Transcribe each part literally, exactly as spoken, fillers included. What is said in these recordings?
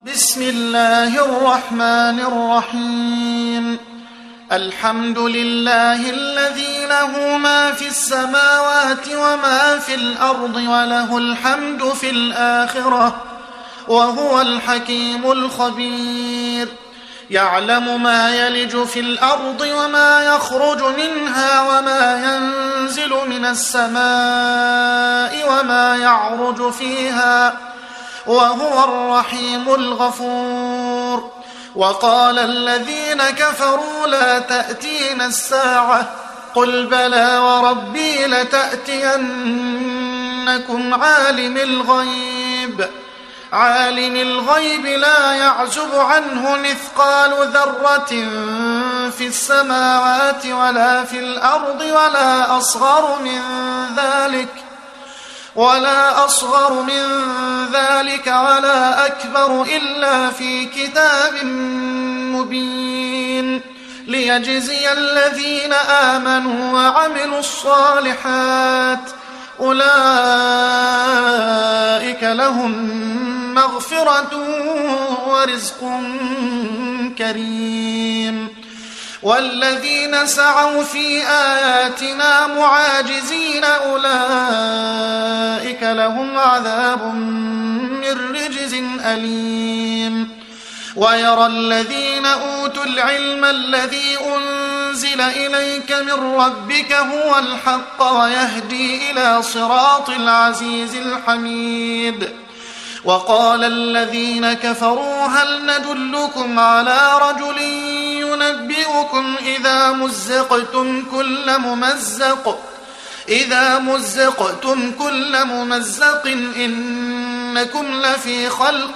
بسم الله الرحمن الرحيم. الحمد لله الذي له ما في السماوات وما في الأرض وله الحمد في الآخرة وهو الحكيم الخبير. يعلم ما يلج في الأرض وما يخرج منها وما ينزل من السماء وما يعرج فيها وهو الرحيم الغفور. وقال الذين كفروا لا تأتينا الساعة قل بلى وربي لتأتينكم عالم الغيب عالم الغيب لا يعزب عنه مثقال ذرة في السماوات ولا في الأرض ولا أصغر من ذلك ولا أصغر من ذلك ولا أكبر إلا في كتاب مبين ليجزي الذين آمنوا وعملوا الصالحات أولئك لهم مغفرة ورزق كريم. والذين سعوا في آياتنا معاجزين أولئك لهم عذاب من رجز أليم. ويرى الذين أوتوا العلم الذي أنزل إليك من ربك هو الحق ويهدي إلى صراط العزيز الحميد. وقال الذين كفروا هل ندلكم على رجل ينبئكم إذا مزقتم كل ممزق إذا مزقتم كل ممزق إنكم لفي خلق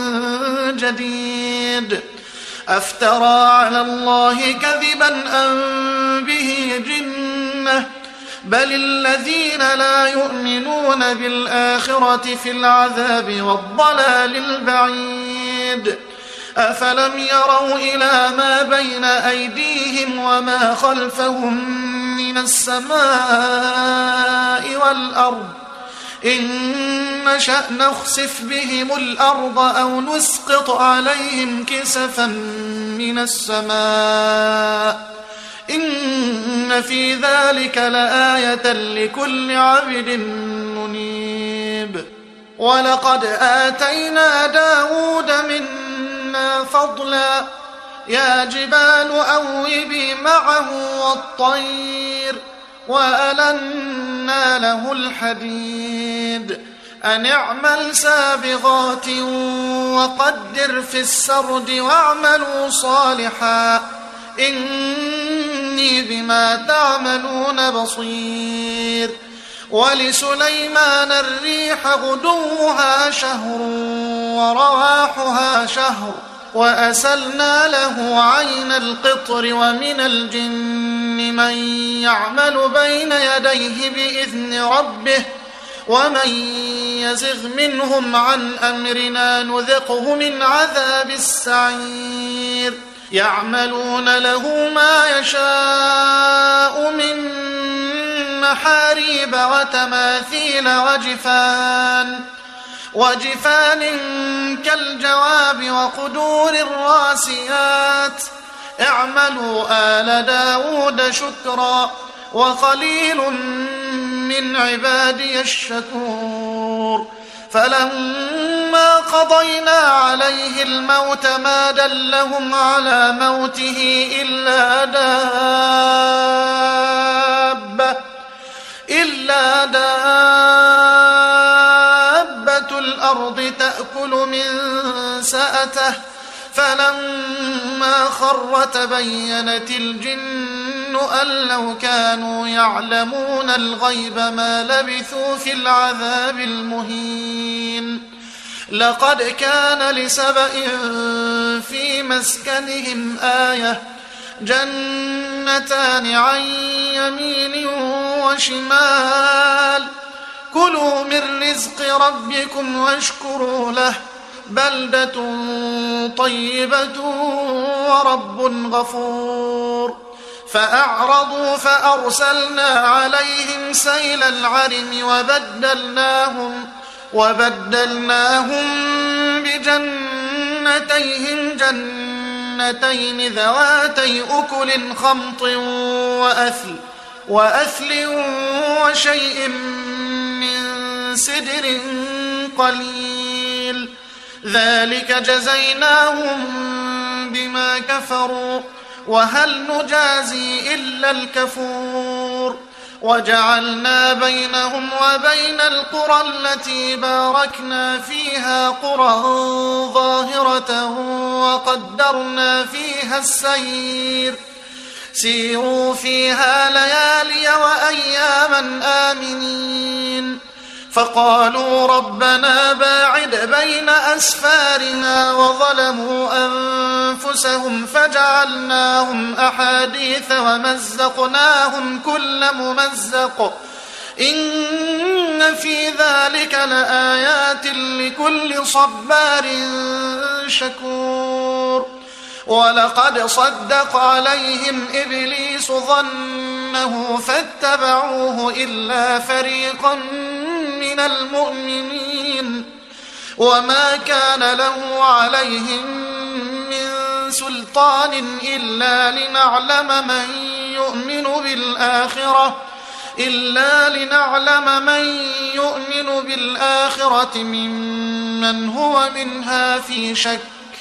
جديد أفترى على الله كذبا أم به جنة بل الذين لا يؤمنون بالآخرة في العذاب والضلال البعيد. أفلم يروا إلى ما بين أيديهم وما خلفهم من السماء والأرض إن نشأ نخسف بهم الأرض أو نسقط عليهم كسفا من السماء إن في ذلك لآية لكل عبد منيب. ولقد آتينا داود منا فضلا يا جبال أوبي معه والطير وألنا له الحديد أن اعمل سابغات وقدر في السرد واعملوا صالحا إني بما تعملون بصير. ولسليمان الريح غدوها شهر ورواحها شهر وأسلنا له عين القطر ومن الجن من يعمل بين يديه بإذن ربه ومن يزغ منهم عن أمرنا نذقه من عذاب السعير. يعملون له ما يشاء من محاريب وتماثيل وجفان وجفان كالجواب وقدور الراسيات اعملوا آل داود شكرا وقليل من عبادي الشكور. فلما قضينا عليه الموت ما دلهم على موته إلا دابة إلا دابة الأرض تأكل من سأته فلما خر تبينت الجن أن لو كانوا يعلمون الغيب ما لبثوا في العذاب المهين. لقد كان لسبإ في مسكنهم آية جنتان عن يمين وشمال كلوا من رزق ربكم واشكروا له بلدة طيبة ورب غفور. فأعرضوا فأرسلنا عليهم سيل العرم وبدلناهم وبدلناهم بجنات جنتيهم جنتين ذواتي أكل خمط وأثل, وأثل وشيء من سدر قليل, ذلك جزيناهم بما كفروا وهل نجازي إلا الكفور. وجعلنا بينهم وبين القرى التي باركنا فيها قرى ظاهرة وقدرنا فيها السير, سيروا فيها ليالي وأياما آمنين. فقالوا ربنا باعد بين أسفارنا وظلموا أنفسهم فجعلناهم أحاديث ومزقناهم كل ممزق, إن في ذلك لآيات لكل صبار شكور. ولقد صدق عليهم إبليس ظنه فاتبعوه إلا فريقا من المؤمنين, وما كان له عليهم من سلطان إلا لنعلم من يؤمن بالآخرة إلا لنعلم من يؤمن بالآخرة ممن هو منها في شك,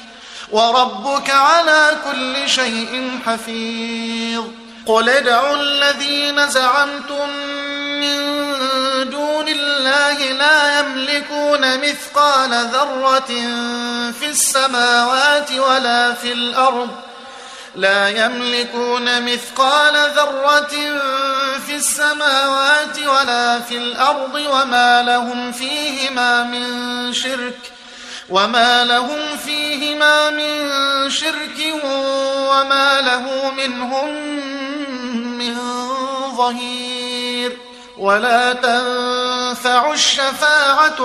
وربك على كل شيء حفيظ. قل ادعوا الذين زعمتم من دون الله لا يملكون مثقال ذرة في السماوات ولا في الأرض لا يملكون مثقال ذرة في السماوات ولا في الأرض وما لهم فيهما من شرك وما لهم فيهما من شرك وما له منهم من ظهير. ولا تنفع الشفاعة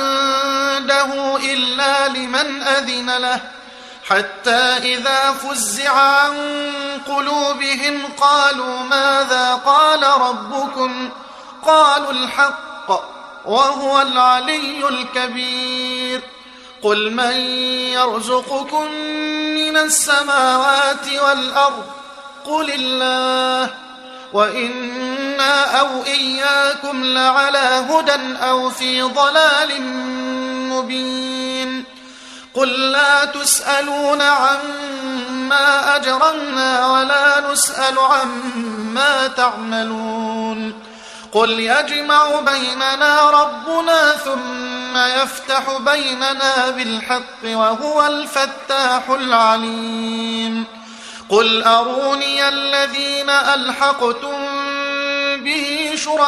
عنده إلا لمن أذن له, حتى إذا فزع عن قلوبهم قالوا ماذا قال ربكم, قالوا الحق وهو العلي الكبير. قل من يرزقكم من السماوات والأرض, قل الله, وإنا أو إياكم لعلى هدى أو في ضلال مبين. قل لا تسألون عما أجرمنا ولا نسأل عما تعملون. قل يجمع بيننا ربنا ثم يفتح بيننا بالحق وهو الفتاح العليم. قل أروني الذين ألحقتم به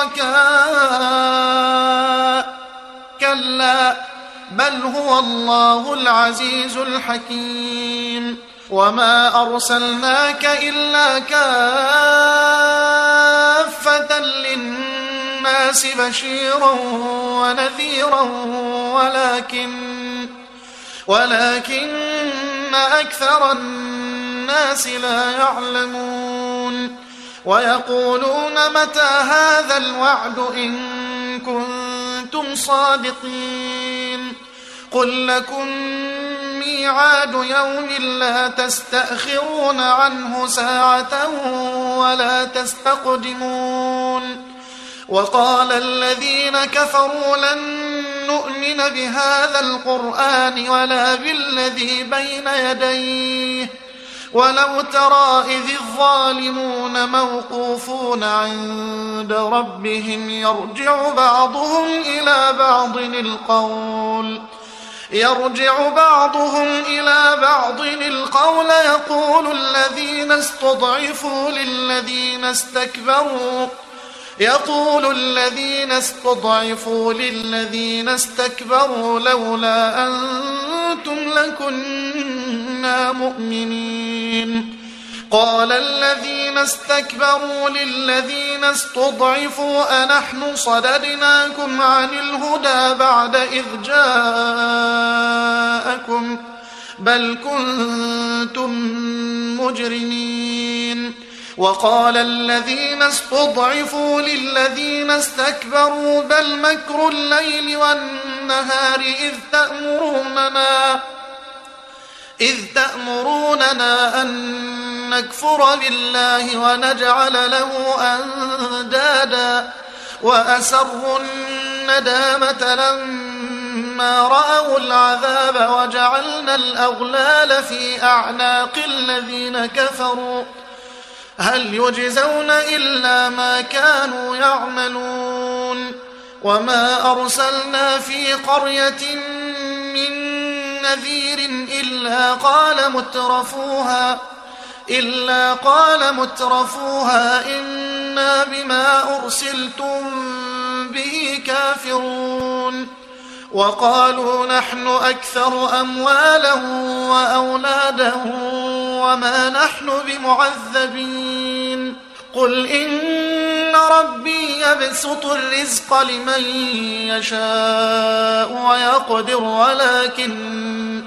شركاء, كلا بل هو الله العزيز الحكيم. وما أرسلناك إلا كافة للناس بشيرا ونذيرا ولكن ولكن أكثر الناس لا يعلمون. ويقولون متى هذا الوعد إن كنتم صادقين. قل لكم ميعاد يوم لا تستأخرون عنه ساعة ولا تستقدمون. وقال الذين كفروا لن نؤمن بهذا القرآن ولا بالذي بين يديه ولو ترى إذ الظالمون موقوفون عند ربهم يرجع بعضهم إلى بعض القول يرجع بعضهم إلى بعض القول يقول الذين استضعفوا للذين استكبروا يقول الذين استضعفوا للذين استكبروا لولا أنتم لكنا مؤمنين. قال الذين استكبروا للذين استضعفوا أنحن صددناكم عن الهدى بعد إذ جاءكم بل كنتم مجرمين. وقال الذين استضعفوا للذين استكبروا بل مكر الليل والنهار إذ تأمروننا إذ تأمروننا أن نكفر بالله ونجعل له أندادا وأسروا الندامة لما رأوا العذاب وجعلنا الأغلال في أعناق الذين كفروا هل يجزون إلا ما كانوا يعملون وما أرسلنا في قرية من نذير إلا قال مترفوها إلا قال مترفوها إنا بما أرسلتم به كافرون وقالوا نحن أكثر أموالا وأولادا وما نحن بمعذبين قل إن ربي يبسط الرزق لمن يشاء ويقدر ولكن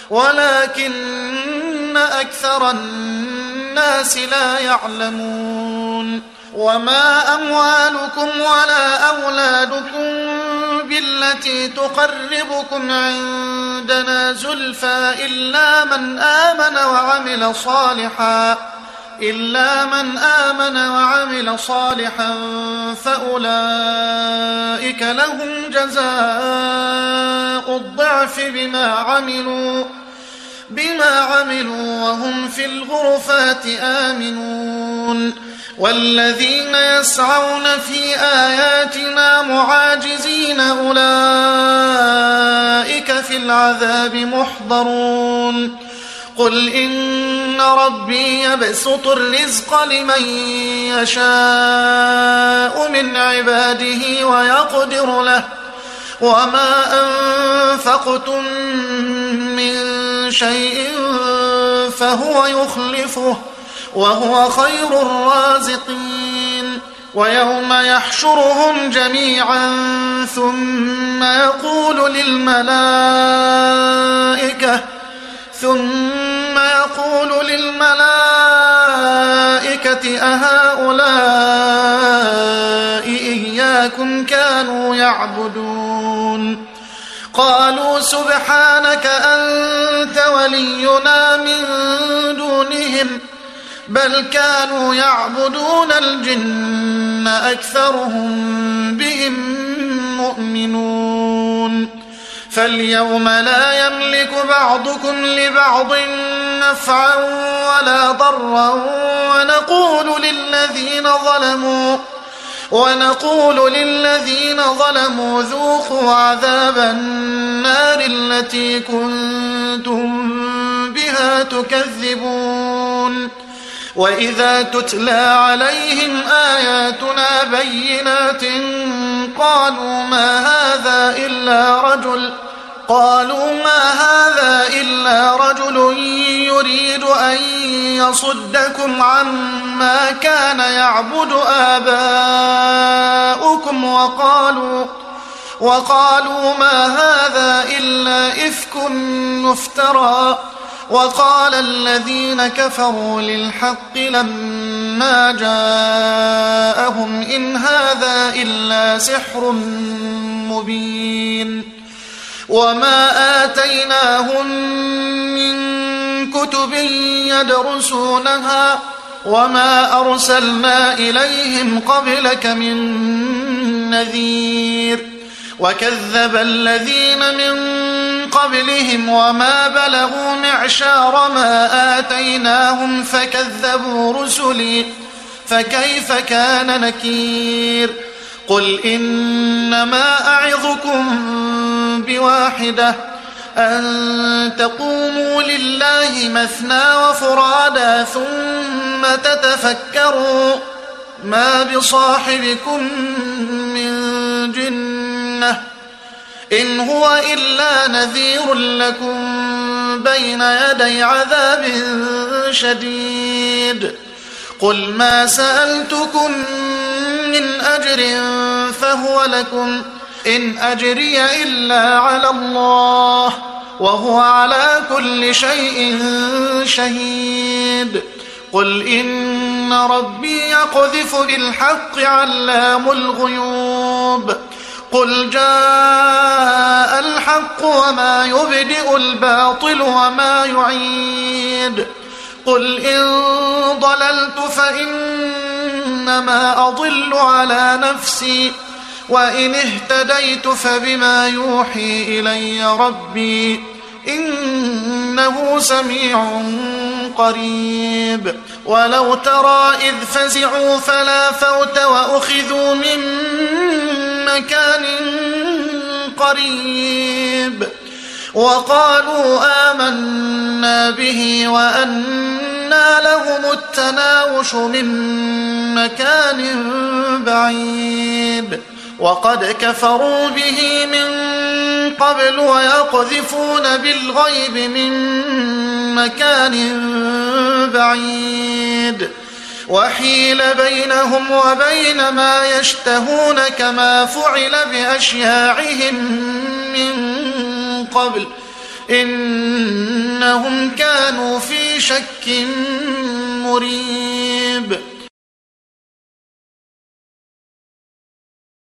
ولكن أكثر الناس لا يعلمون وما أموالكم ولا أولادكم بالتي تقربكم عندنا زلفى إلا من آمن وعمل صالحا إلا من آمن وعمل صالحا فأولئك لهم جزاء الضعف بما عملوا بما عملوا وهم في الغرفات آمنون والذين يسعون في آياتنا معاجزين أولئك في العذاب محضرون قل إن ربي يبسط الرزق لمن يشاء من عباده ويقدر له وما أنفقتم من شيء فهو يخلفه وهو خير الرازقين ويوم يحشرهم جميعا ثم يقول للملائكة ثم يقول للملائكة أهؤلاء إياكم كانوا يعبدون قالوا سبحانك أنت ولينا من دونهم بل كانوا يعبدون الجن أكثرهم بهم مؤمنون فاليوم لا يملك بعضكم لبعض نفعا ولا ضرا ونقول للذين ظلموا ونقول للذين ظلموا ذوقوا عذاب النار التي كنتم بها تكذبون وإذا تتلى عليهم آياتنا بينات قالوا ما هذا إلا رجل قالوا ما هذا إلا رجل يريد أن يصدكم عما كان يعبد آباؤكم وقالوا وقالوا ما هذا إلا إفك مفترى وقال الذين كفروا للحق لما جاءهم إن هذا إلا سحر مبين وما آتيناهم من كتب يدرسونها وما أرسلنا إليهم قبلك من نذير وكذب الذين من قبلهم وما بلغوا معشار ما آتيناهم فكذبوا رسلي فكيف كان نكير قل إنما أعظكم بواحدة أن تقوموا لله مثنى وفرادا ثم تتفكروا ما بصاحبكم من جنة إن هو إلا نذير لكم بين يدي عذاب شديد قل ما سألتكم من أجر فهو لكم إن أجري إلا على الله وهو على كل شيء شهيد قل إن ربي يقذف بالحق علام الغيوب قل جاء الحق وما يبدئ الباطل وما يعيد قل إن ضللت فإنما أضل على نفسي وإن اهتديت فبما يوحي إلي ربي إنه سميع قريب ولو ترى إذ فزعوا فلا فوت وأخذوا من مكان قريب وقالوا آمنا به وأنى لهم التناوش من مكان بعيد وقد كفروا به من قبل ويقذفون بالغيب من مكان بعيد وحيل بينهم وبين ما يشتهون كما فعل بأشياعهم من قبل إنهم كانوا في شك مريب